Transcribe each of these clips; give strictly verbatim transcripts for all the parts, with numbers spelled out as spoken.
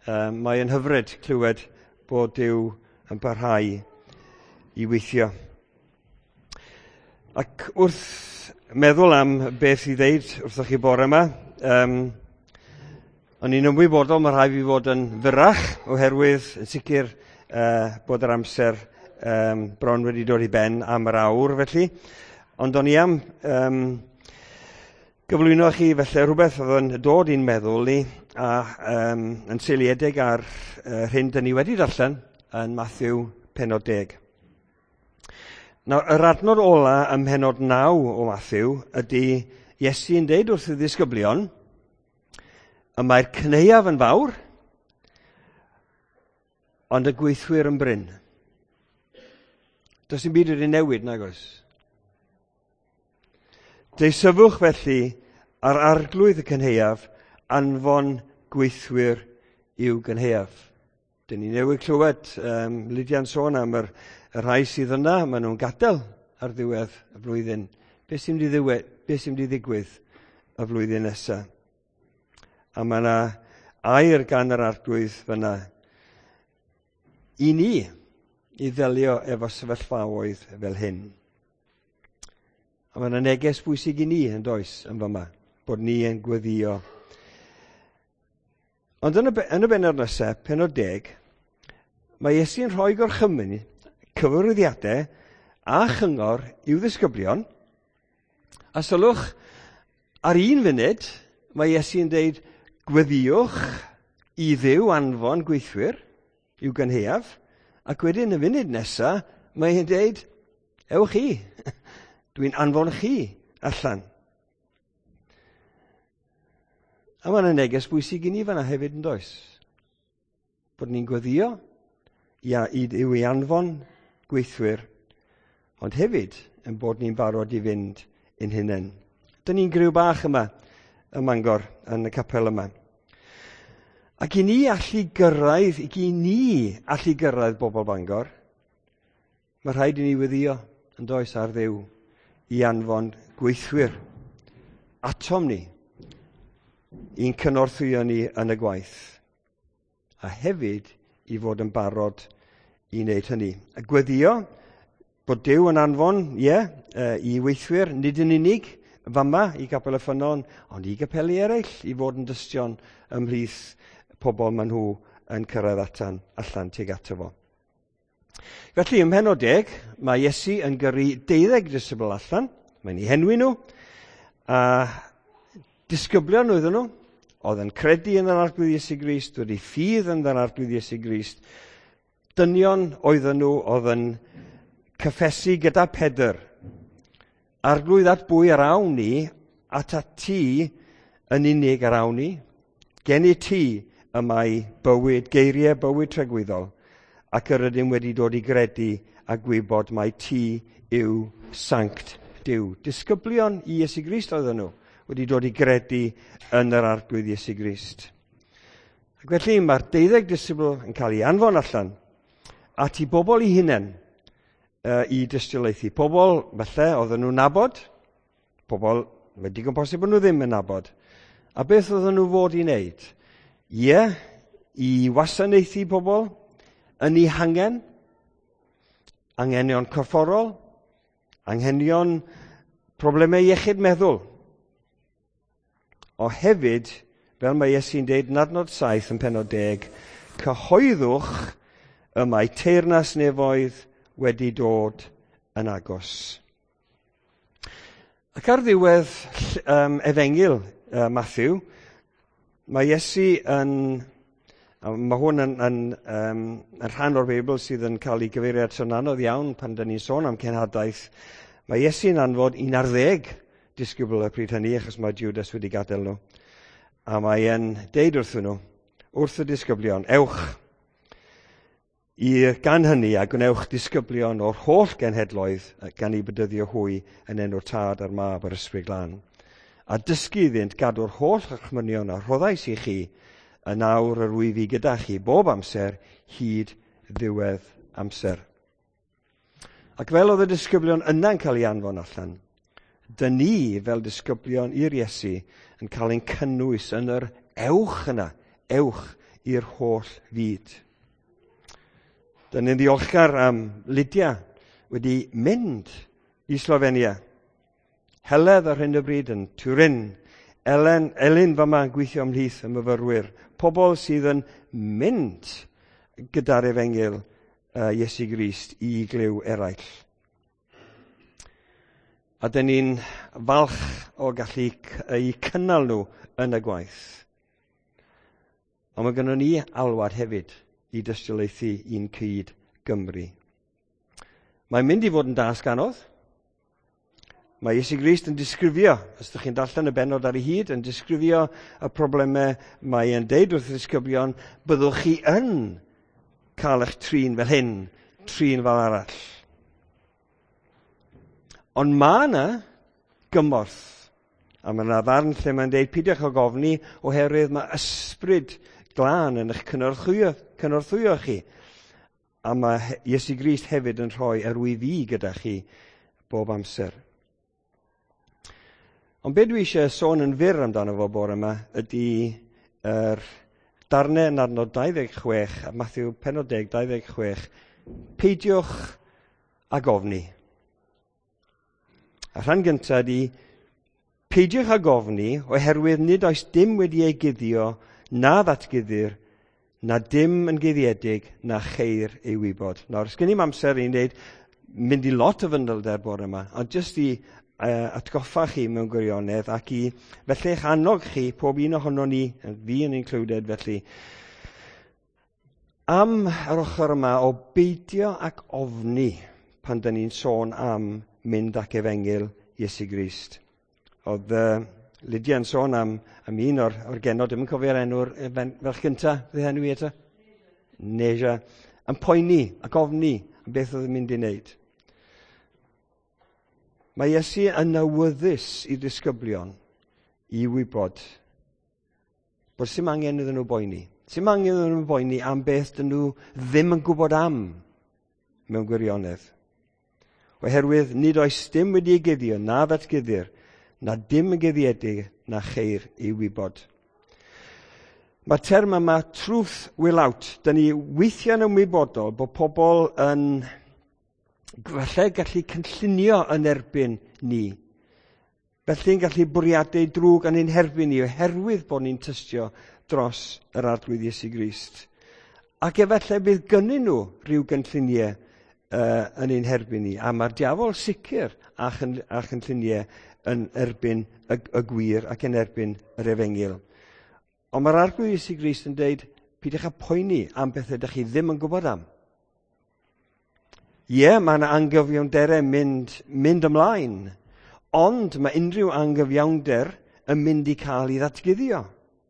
Um, mae yn hyfryd clywed bod Duw yn parhau i weithio. Ac wrth meddwl am beth i ddeud wrthoch chi bore yma, um, o'n i'n ymwybodol mae rhaid fi fod yn fyrrach oherwydd yn sicr uh, bod yr amser um, bron wedi dod i ben am yr awr felly. Ond o'n i am um, gyflwyno chi felly rhywbeth oedd yn dod i'n meddwl ni a um, yn seiliedig ar uh, hyn dyn ni wedi darllen yn Mathew pennod deg. Nawr, yr adnod ola ym mhennod naw o Mathew ydy Iesu yn deud wrth y ddisgyblion y mae'r cneuaf yn fawr, ond y gweithwyr yn bryn. Does dim byd wedi newid, nag oes? Deisafwch felly ar arglwydd y cynheuaf anfon gweithwyr i'w gynheuaf. Dyn ni newydd clywed um, Lydia'n sôn am yr, yr rhai sydd yna, maen nhw'n gadael ar ddiwedd y flwyddyn. Beth sy'n mynd i ddiwedd, beth sy'n mynd i ddigwydd y flwyddyn nesaf? A mae yna air gan yr arglwydd fyna i ni i ddelio efo sefyllfaoedd fel hyn. A mae yna neges bwysig i ni yn does yn fyma, bod ni yn gweddio. Ond yn y, yn y benod nesaf, pennod deg, mae Iesu'n rhoi gorchymyn, cyfarwyddiadau a chyngor i'w ddisgyblion. A sylwch, ar un funud, mae Iesu'n deud, gweddiwch i Dduw anfon gweithwyr i'w gynheuaf, ac wedyn y funud nesaf, mae hi'n deud, ewch chi, dwi'n anfon chi allan. A mae'n neges bwysig i ni fanna hefyd yn does. Bod ni'n gweddio ia, i Dduw i anfon gweithwyr, ond hefyd yn bod ni'n barod i fynd yn hunain. Dyna ni'n griw bach yma ym Mangor yn y capel yma. Ac i ni allu gyrraedd, i ni allu gyrraedd bobl Bangor, mae rhaid i ni weddio yn does ar Dduw i anfon gweithwyr atom ni i'n cynorthwyo ni yn y gwaith. A hefyd i fod yn barod i wneud hynny. A gweddio bod Duw yn anfon, ie, yeah, uh, i weithwyr, nid yn unig fama i Capel y Ffynnon, ond i gapeli eraill i fod yn dystion ymhlith pobl maen nhw yn cyrraedd atan allan tuag ato fo. Felly, ym mhennod deg, mae Iesu yn gyrru deuddeg disgybl allan, mae'n ei henwi nhw, a disgyblion oedden nhw, oedd yn credu yn yr arglwydd Iesu Grist, wedi ffydd yn yr arglwydd Iesu Grist, dynion oedden nhw oedd yn cyffesu gyda Pedr, arglwydd at bwy ar awn ni, at at ti yn unig ar awn ni, gen i ti y mae bywyd, geiriau bywyd tregwyddol, ac yr ydym wedi dod i gredu a gwybod mae ti yw sanct Duw. Disgyblion i Iesu Grist oedden nhw, wedi dod i gredu yn yr arglwydd Iesu Grist. Ac felly mae'r deuddeg disgybl yn cael ei anfon allan at i bobl i hunain, Uh, i dystiolaethu. Pobl, falle, oedden nhw'n nabod. Pobl, mae digon posib bod nhw ddim yn nabod. A beth oedden nhw fod i wneud? Ie, yeah, i wasanaethu pobl, yn ei hangen, anghenion corfforol, anghenion problemau iechyd meddwl. O hefyd, fel mae Iesu'n deud yn adnod saith yn pennod deg, cyhoeddwch y mae teyrnas nefoedd wedi dod yn agos. Ac ar ddiwedd um, Efengil uh, Mathew, mae Iesu yn, mae hwn yn, yn, um, yn rhan o'r Beibl sydd yn cael ei gyfeirio ato'n anodd iawn pan dyn ni'n sôn am cenhadaeth. Mae Iesu'n anfod un ar ddeg disgybl y pryd hynny, achos mae Judas wedi gadael nhw. A mae e'n deud wrthyn nhw, wrth y disgyblion, ewch, i gan hynny a gwnewch disgyblion o'r holl genhedloedd gan ei bedyddio hwy yn enw'r Tad a'r Mab a'r Ysbryd Glân. A dysgu iddynt gadw'r holl achmynion a rhoddais i chi yn awr yr wyf i gyda chi bob amser hyd ddiwedd amser. Ac fel oedd y disgyblion yna'n cael ei anfon allan, dyn ni fel disgyblion i'r Iesu yn cael ein cynnwys yn yr ewch yna, ewch i'r holl fyd. Dyna ni'n ddiolchgar am Lydia wedi mynd i Slofenia. Heledd ar hyn o bryd yn Turin. Elen, Elin fyma yn gweithio ymhlith y myfyrwyr. Pobl sydd yn mynd gyda'r efengil uh, Iesu Grist i glyw eraill. A dyn ni'n falch o gallu eu cynnal nhw yn y gwaith. Ond mae gennym ni alwad hefyd i dystiolaethu i'n cyd Gymru. Mae'n mynd i fod yn dasg anodd. Mae Iesu Grist yn disgrifio, os ydych chi'n darllen y bennod ar ei hyd, yn disgrifio y problemau mae e'n deud wrth y disgyblion, byddwch chi yn cael eich trin fel hyn, trin fel arall. Ond mae yna gymorth. A mae yna ddarn lle mae'n deud, pidwch o gofni oherwydd mae ysbryd glân yn eich cynorthwyo, cynorthwyo chi. A mae Iesu Grist hefyd yn rhoi arwyddi gyda chi bob amser. Ond be dwi eisiau sôn yn fyr amdano fo bore yma ydy yr darnau yn adnod dau ddeg chwech, a Mathew pennod deg, dau ddeg chwech. Peidiwch a gofni. A rhan gyntaf ydy, peidiwch a gofni oherwydd nid oes dim wedi ei guddio na ddatguddir, na dim yn guddiedig na cheir ei wybod. Nawr, sgen i'm amser i'n dweud, mynd i lot o fyndelder bore yma, ond jyst i uh, atgoffa chi mewn gwirionedd ac i felly eich annog chi, pob un ohono ni, fi yn included felly, am yr ochr yma o beidio ac ofni pan dyn ni'n sôn am mynd ac efengil Iesu Grist. Oedd uh, Lydia yn sôn am, am un o'r, or genod, ddim yn cofio'r enw'r ferch gyntaf, fydd enw i eto? Neja. Yn poeni ac ofni am beth oedd yn mynd i wneud. Mae Iesu yn awyddus i'r disgyblion i wybod bod sy'n angen iddyn nhw boeni. Sy'n angen iddyn nhw boeni am beth dyn nhw ddim yn gwybod am mewn gwirionedd. Oherwydd nid oes dim wedi ei guddio na ddatguddir, na dim yn guddiedig na cheir ei wybod. Mae'r term yma truth will out. Dyn ni weithiau'n ymwybodol bod pobl yn falle gallu cynllunio yn erbyn ni. Felly'n gallu bwriadau drwg yn ein herbyn ni oherwydd bod ni'n tystio dros yr arglwydd Iesu Grist. Ac efallai bydd gynnyn nhw rhyw gynlluniau Uh, yn ein herbyn ni, a mae'r diafol sicr a, chyn, a chynlluniau yn erbyn y, y gwir ac yn erbyn yr efengil. Ond mae'r arglwydd Iesu Grist yn dweud, pidwch a poeni am bethau ydych chi ddim yn gwybod am. Ie, yeah, mae yna anghyfiawnder mynd, mynd ymlaen, ond mae unrhyw anghyfiawnder yn mynd i cael ei ddatguddio.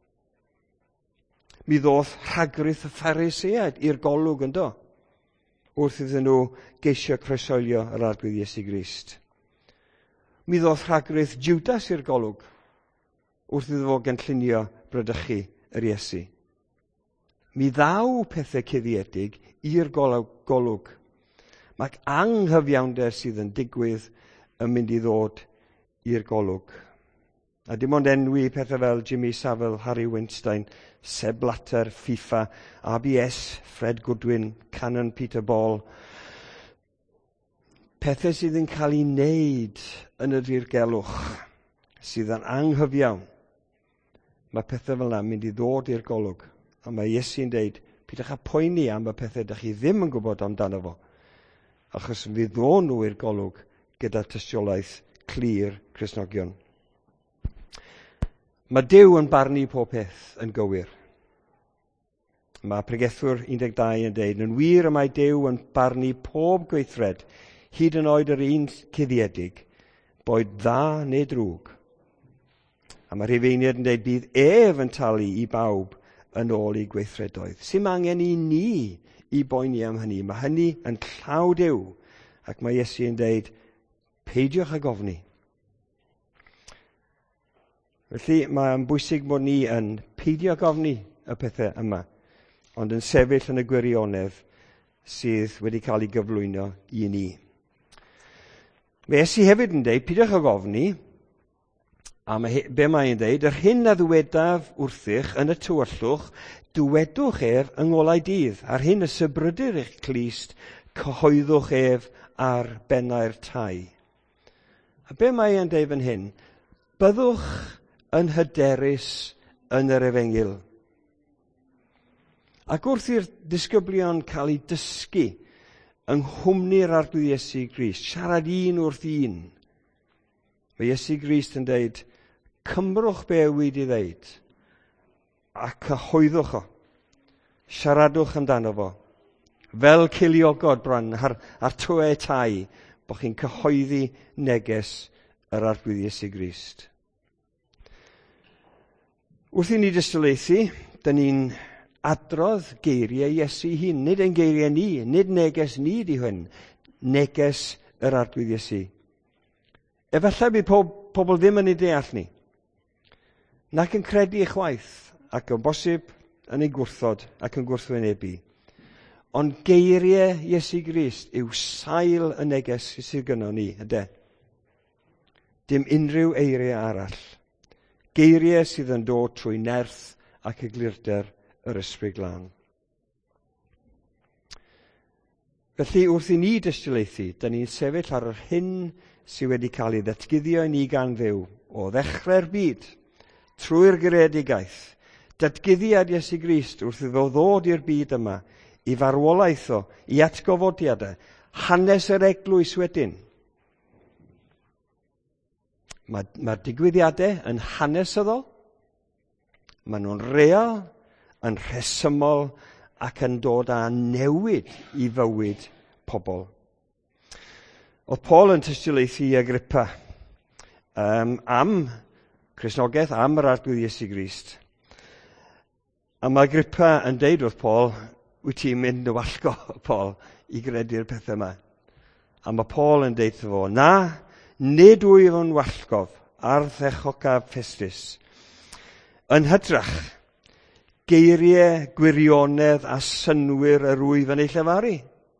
Mi ddoth rhagryth y Pharisëaid i'r golwg yn do, wrth iddyn nhw geisio croesolio yr arglwydd Iesu Grist. Mi ddoth rhagryth Judas i'r golwg, wrth iddo fo gynllunio brydychu yr Iesu. Mi ddaw pethau cuddiedig i'r golwg. Mae anghyfiawnder sydd yn digwydd yn mynd i ddod i'r golwg. A dim ond enwi pethau fel Jimmy Savile, Harry Weinstein, Seb Blatter, FIFA, A B S, Fred Goodwin, Canon Peter Ball. Pethau sydd yn cael ei wneud yn y dirgelwch, sydd yn anghyfiawn. Mae pethau fel yna mynd i ddod i'r golwg. A mae Iesu'n deud, pidwch a poeni am y pethau ydych chi ddim yn gwybod amdano fo. Achos fydd ddod nhw i'r golwg gyda tystiolaeth clir Cristnogion. Mae Duw yn barnu pob peth yn gywir. Mae Pregethwr un deg dau yn deud, yn wir y mae Duw yn barnu pob gweithred, hyd yn oed yr un cuddiedig, boed dda neu drwg. A mae Rhufeiniad yn deud, bydd ef yn talu i bawb yn ôl i gweithredoedd. Sy'n angen i ni i boeni am hynny. Mae hynny yn llaw Duw. Ac mae Iesu yn deud, peidiwch a gofni. Felly mae'n bwysig bod ni yn peidio gofni y pethau yma, ond yn sefyll yn y gwirionedd sydd wedi cael ei gyflwyno i ni. Mae Iesu hefyd yn deud, peidiwch a gofni A mae, be mae'n dweud, yr hyn a ddwedaf wrthych yn y tywyllwch, dywedwch ef yng ngolau dydd, a'r hyn y sybrydir eich Clust, cyhoeddwch ef ar bennau'r tai. A be mae'n dweud fan hyn? Byddwch yn hyderus yn yr Efengyl. Ac wrth i'r disgyblion cael ei dysgu yng nghwmni'r arglwydd Iesu Grist, siarad un wrth un, mae Iesu Grist yn dweud, cymrwch be wedi ddeud, a cyhoeddwch o. Siaradwch amdano fo. Fel ceiliogod bron ar, ar twy tai, bod chi'n cyhoeddi neges yr arglwydd Iesu Grist. Wrth i ni dystiolaethu, dyn ni'n adrodd geiriau Iesu hun. Nid ein geiriau ni, nid neges ni di hwn, neges yr arglwydd Iesu. Efallai bydd pob, pobl ddim yn ei deall ni, nac yn credu eich waith, ac yn bosib yn ei gwrthod ac yn gwrthwynebu. Ond geiriau Iesu Grist yw sail y neges sydd gynno ni, yde? Dim unrhyw eiriau arall. Geiriau sydd yn dod trwy nerth ac eglurder yr Ysbryd Glân. Felly wrth i ni dystiolaethu, dyn ni'n sefyll ar yr hyn sydd wedi cael ei ddatguddio i ni gan Dduw o ddechrau'r byd, trwy'r greadigaeth, datguddiad Iesu Grist wrth iddo ddod i'r byd yma, i farwolaeth o, i atgofodiadau, hanes yr eglwys wedyn. Mae'r ma digwyddiadau yn hanesyddol, maen nhw'n real, yn rhesymol, ac yn dod â newid i fywyd pobl. Oedd Paul yn tystiolaethu i Agrippa um, am Cristnogaeth, am yr arglwydd Iesu Grist. A mae Agrippa yn deud wrth Paul, wyt ti'n mynd y wallgo, Paul, i gredu'r pethau yma. A mae Paul yn deud fo, na, nid wyf yn wallgof ar ddechocaf Festus. Yn hytrach, geiriau gwirionedd a synwyr yr wyf yn ei llefaru.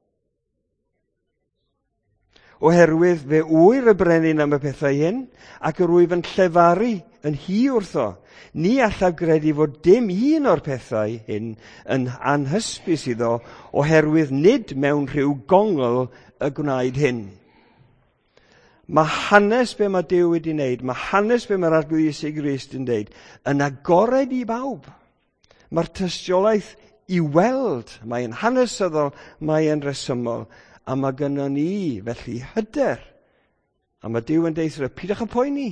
Oherwydd fe wyr y brenin am y pethau hyn, ac yr wyf yn llefaru yn hi wrtho. Ni allaf gredu fod dim un o'r pethau hyn yn anhysbys iddo, oherwydd nid mewn rhyw gongl y gwnaed hyn. Mae hanes be mae Duw wedi wneud, mae hanes be mae'r arglwydd Iesu Grist yn dweud, yn agored i bawb. Mae'r tystiolaeth i weld, mae'n hanesyddol, mae'n resymol, a mae gynnon ni felly hyder. A mae Duw yn deud, pidwch y poeni.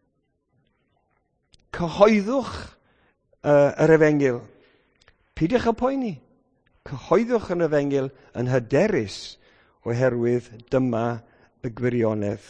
Cyhoeddwch uh, yr Efengyl. Pidwch y poeni. Cyhoeddwch yn Efengyl yn hyderus oherwydd dyma y gwirionedd.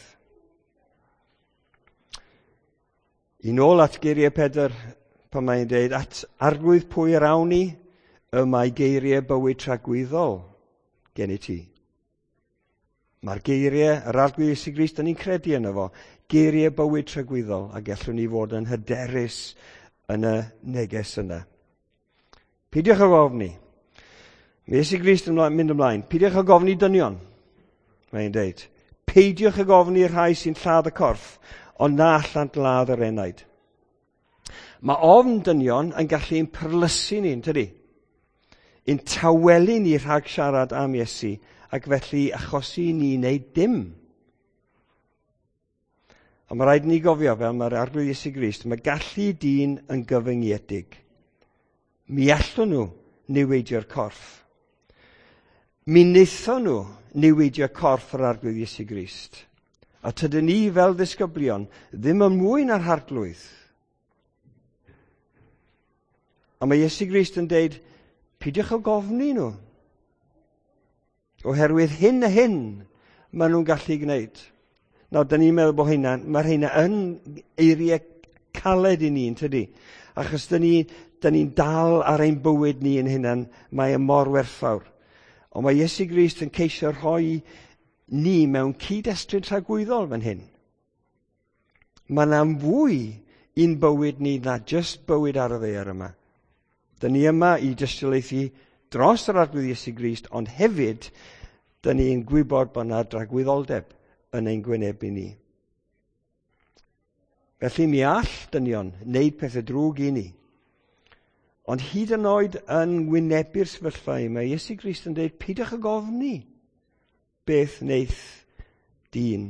I nôl at geiriau Pedr, pan mae'n dweud, at arglwydd pwy yr awn ni, y mae geiriau bywyd tragwyddol gen i ti. Mae'r geiriau, yr arglwydd Iesu Grist, yn ni'n credu yno fo, geiriau bywyd tragwyddol, a gallwn ni fod yn hyderus yn y neges yna. Pidiwch o gofni. Mae Iesu Grist yn mynd ymlaen. Pidiwch o gofni dynion, mae'n dweud. Peidiwch o gofni rhai sy'n lladd y corff, ond na allant ladd yr enaid. Mae ofn dynion yn gallu ein perlysu ni'n tydi? Ein tawelu ni rhag siarad am Iesu, ac felly achosi ni wneud dim. A mae rhaid ni gofio fel mae'r arglwydd Iesu Grist, mae gallu dyn yn gyfyngiedig. Mi allwn nhw newidio'r corff. Mi wnaethon nhw newidio'r corff yr arglwydd Iesu Grist. A tydyn ni fel ddisgyblion ddim yn mwy na'r arglwydd. A mae Iesu Grist yn deud, pidiwch o gofni nhw. Oherwydd hyn a hyn maen nhw'n gallu gwneud. Nawr, da ni'n meddwl bod hynna, mae'r hynna yn eiriau caled i ni, yn tydi? Achos da ni, da ni'n dal ar ein bywyd ni yn hynna'n, mae y mor werthfawr. Ond mae Iesu Grist yn ceisio rhoi ni mewn cyd-destun tragwyddol fan hyn. Mae yna'n fwy i'n bywyd ni na just bywyd ar y ddaear yma. Da ni yma i dystiolaethu dros yr arglwydd Iesu Grist, ond hefyd, da ni'n gwybod bod yna dragwyddoldeb yn ein gwynebu ni. Felly mi all dynion wneud pethau drwg i ni. Ond hyd yn oed yn wynebu'r sefyllfa yma, Iesu Grist yn dweud, pidwch ag ofni beth wneith dyn.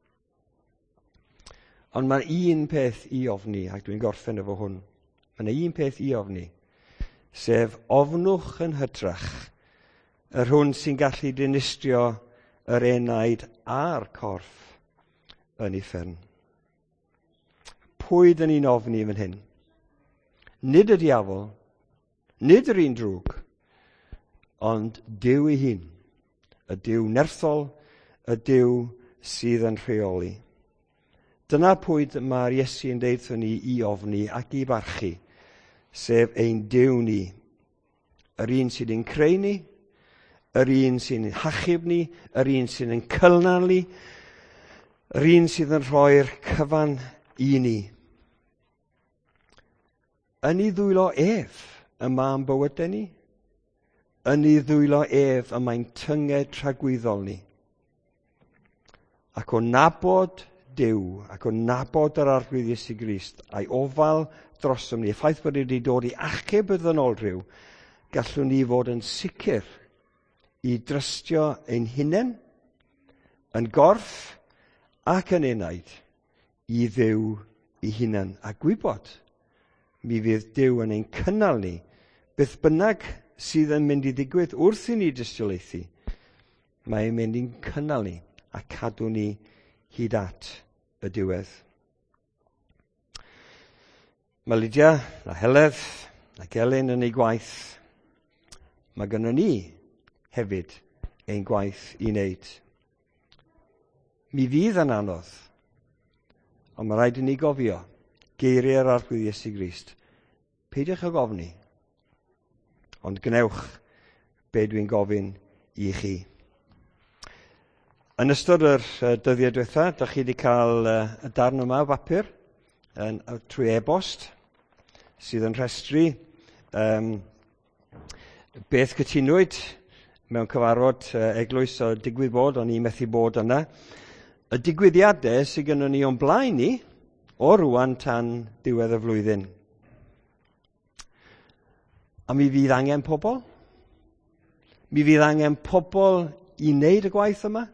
Ond mae un peth i ofni, ac dwi'n gorffen efo hwn. Mae yna un peth i ofni, sef ofnwch yn hytrach yr hwn sy'n gallu dinistrio yr enaid a'r corff yn ei ffern. Pwy dyn ni'n ofni fan hyn? Nid y diafol, nid yr un drwg, ond Duw ei hun. Y Duw nerthol, y Duw sydd yn rheoli. Dyna pwy mae'r Iesu yn deud ni i ofni ac i barchu, sef ein Duw ni. Yr un sydd yn creu ni, yr un sy'n hachub ni, yr un sydd yn cylnal ni, yr un sydd yn rhoi'r cyfan i ni. Yn ei ddwylo ef yma yn bywydau ni, yn ei ddwylo ef y mae'n tynged tragwyddol ni. Ac o nabod Duw, ac o nabod yr arglwydd Iesu Grist, a'i ofal drosom ni, y ffaith bod wedi dod i achub y ddynolrhyw, gallwn ni fod yn sicr i drystio ein hunain, yn gorff ac yn enaid, i Dduw ei hunain. A gwybod, mi fydd Duw yn ein cynnal ni, beth bynnag sydd yn mynd i ddigwydd wrth i ni dystiolaethu, mae'n mynd i'n cynnal ni a cadw ni hyd at y diwedd. Mae Lydia, a Heledd, ac Elin yn ei gwaith. Mae gynnon ni hefyd ein gwaith i wneud. Mi fydd yn anodd, ond mae rhaid i ni gofio geiriau'r arglwydd Iesu Grist. Peidiwch ag ofni, ond gnewch be dwi'n gofyn i chi. Yn ystod yr uh, dyddiau diwetha, ydych chi wedi cael uh, y darn yma o bapur yn, uh, trwy e-bost sydd yn rhestru um, beth cytunwyd mewn cyfarfod uh, eglwys o digwydd bod, o'n i methu bod yna. Y digwyddiadau sydd gynnon ni o'n blaen ni o rwan tan diwedd y flwyddyn. A mi fydd angen pobl? Mi fydd angen pobl i wneud y gwaith yma?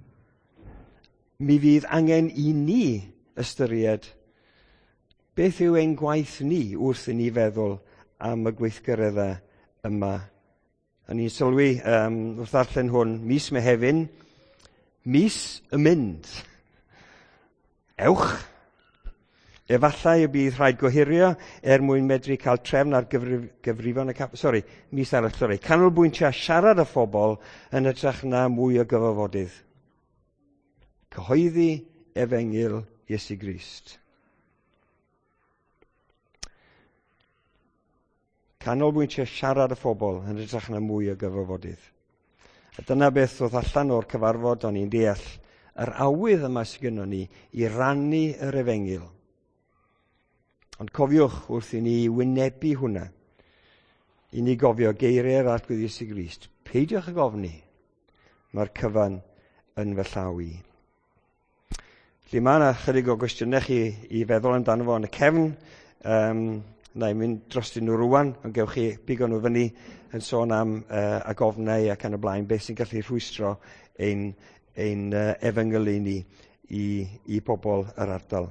Mi fydd angen i ni ystyried beth yw ein gwaith ni wrth i ni feddwl am y gweithgareddau yma. A ni'n sylwi um, wrth ddarllen hwn, mis Mehefin, mis y mynd. Ewch! Efallai y bydd rhaid gohirio er mwyn medru cael trefn ar gyfrif, gyfrifon y cap... Sori, mis arall, sori. Canolbwyntio siarad y phobl yn ytrach na mwy o gyfarfodydd. Cyhoeddi efengil Iesu Grist. Canolbwyntio siarad y phobl yn ytrach na mwy o gyfarfodydd. A dyna beth oedd allan o'r cyfarfod o'n i'n deall yr awydd yma sydd gynnon ni i rannu yr efengil. Ond cofiwch wrth i ni wynebu hwnna, i ni gofio geiriau'r arglwydd Iesu Grist. Peidiwch ag ofni, mae'r cyfan yn fy llaw i. Felly mae yna chydig o gwestiynau chi i feddwl amdano fo yn y cefn. Um, na i mynd drostyn nhw rwan, ond gewch chi bigo nhw fyny yn sôn am uh, a gofnau ac yn y blaen, beth sy'n gallu rhwystro ein, ein uh, efengil i ni i, i bobl yr ardal.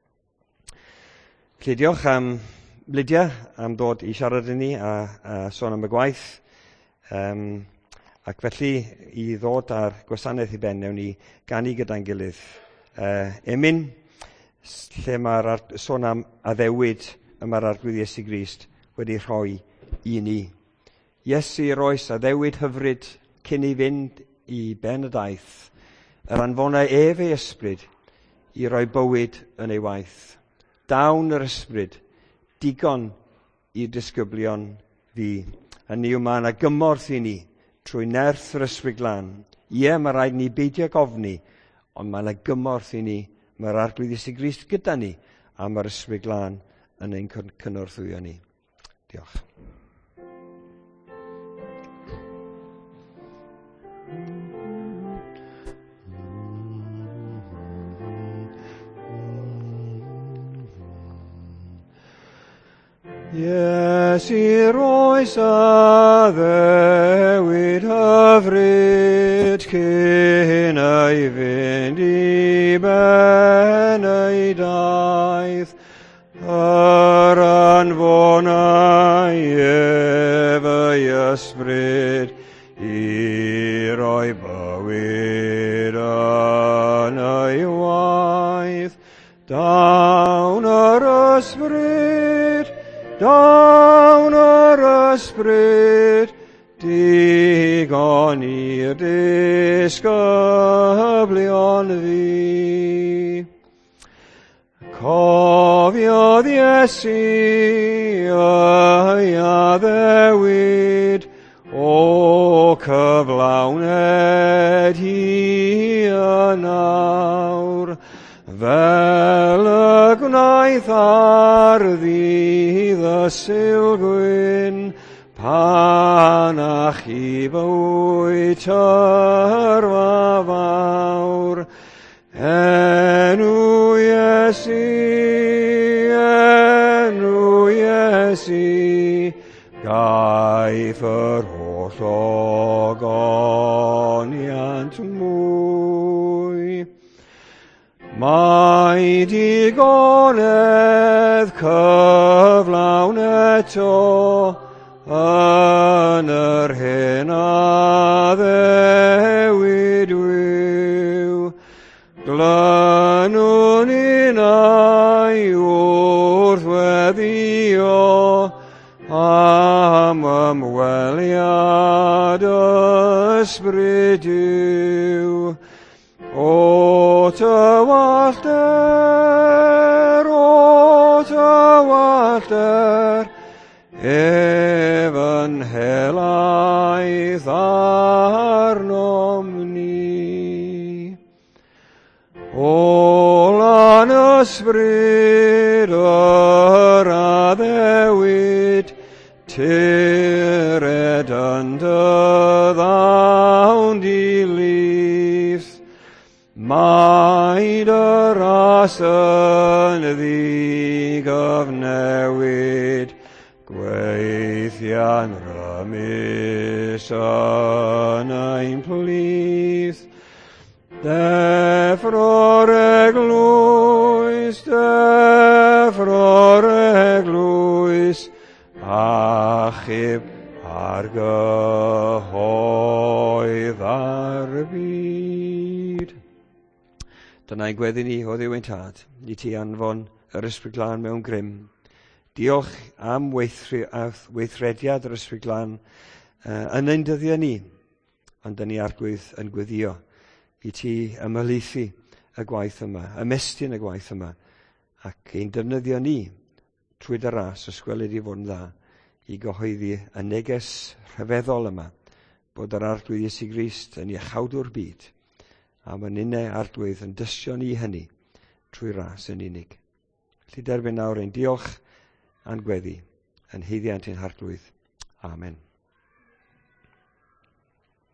Felly diolch am Lydia am dod i siarad i ni a, a sôn am y gwaith. Um, ac felly i ddod ar gwasanaeth i ben, newn ni ganu gyda'n gilydd. Uh, Emyn, lle mae'r sôn am addewid yma'r arglwydd Iesu Grist wedi rhoi i ni. Iesu yr oes addewid hyfryd cyn i fynd i ben y daeth, yr anfonau ef ei ysbryd i roi bywyd yn ei waith. Dawn yr ysbryd, digon i'r disgyblion fi. Hynny yw mae yna gymorth i ni trwy nerth yr ysbryd glân. Ie, mae rhaid ni beidio gofni, ond mae yna gymorth i ni, mae'r arglwydd Iesu Grist gyda ni, a mae'r ysbryd glân yn ein cynorthwyo ni. Diolch. Iesu oes a ddewyd hyfryd cyn ei fynd i ben ei daeth. Yr anfonau ef ei ysbryd i roi bywyd yn ei waith. Dawn yr ysbryd, dawn yr ysbryd, digon i'r disgyblion fi. Cofiodd Iesu ei addewid, o cyflawned hi yn awr, fel y gwnaeth ar ddydd y Sulgwyn, pan achub bwyd tyrfa fawr. Enw Iesu, enw Iesu, gaeth yr holl ogoniant mwy. Mae digonedd cyflawn eto yn yr hyn a ddewid wyw. Glynwn unai wrth weddio am ymweliad ysbryd Duw. O tywallter, o tywallter, ef yn helaeth arnom ni. O lan ysbryd yr addewid, tyred yn dy ddawn dilith. Mae dy ras yn ddigyfnewid, gweithia'n rymus yn ein plith. Deffro'r eglwys, deffro'r eglwys, achub ar gyhoedd ar byd. Dyna'i gweddi ni o Dduw ein Tad, i ti anfon yr Ysbryd Glân mewn grym. Diolch am weithre, weithrediad yr Ysbryd Glân uh, yn ein dyddiau ni, ond dyn ni arglwydd yn gweddio i ti ymhelaethu y gwaith yma, ymestyn y gwaith yma, ac ein defnyddio ni trwy dy ras ysgwelyd i fod yn dda i gyhoeddi y neges rhyfeddol yma, bod yr arglwydd Iesu Grist yn iachawdwr byd, a mae'n unne arglwydd yn dysio ni hynny trwy ras yn unig. Felly derbyn nawr ein diolch a'n gweddi yn haeddiant ein harglwydd. Amen.